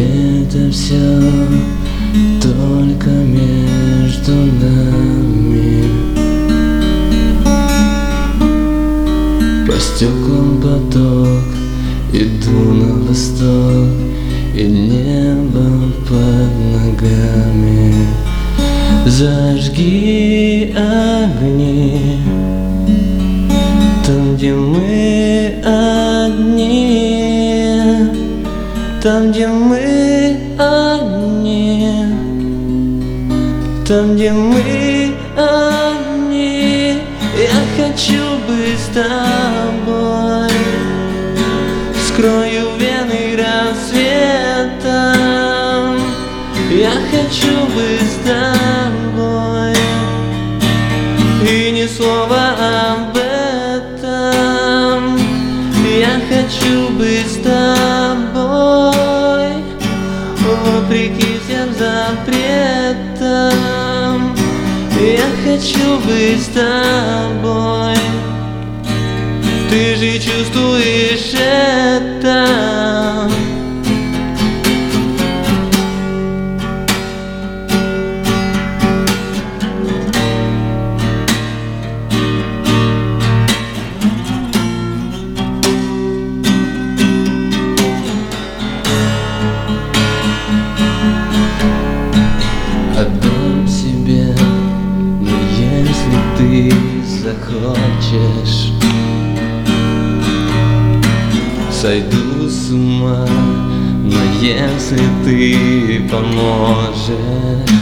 это все только между нами. По стеклам поток, иду на восток, и небо под ногами. Зажги огни там, где мы одни, там, где мы одни, там, где мы одни. Я хочу быть с тобой, скрою вены рассветом. Я хочу быть с тобой, и ни слова об этом. Я хочу быть с тобой, вопреки всем запретам. Я хочу быть с тобой, ты же чувствуешь это. Отдам себе, но если ты захочешь, сойду с ума, но если ты поможешь,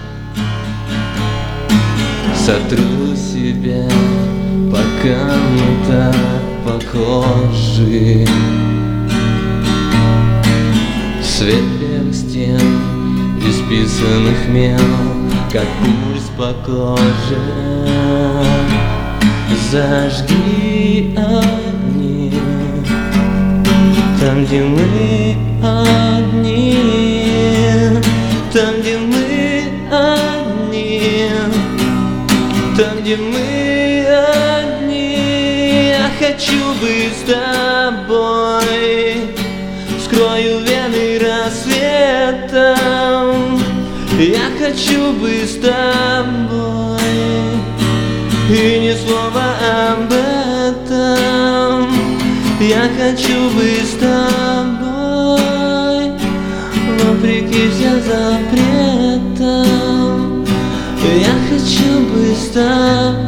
сотру себя, пока мы так похожи. Свет белых стен, исписанных мел, как пульс по коже. Зажги огни там, где мы одни, там, где мы одни, там, где мы одни. Я хочу быть с тобой, скрою вены рассветом. Я хочу быть с тобой, и ни слова об этом. Я хочу быть с тобой, вопреки всем запретам. Я хочу быть с тобой.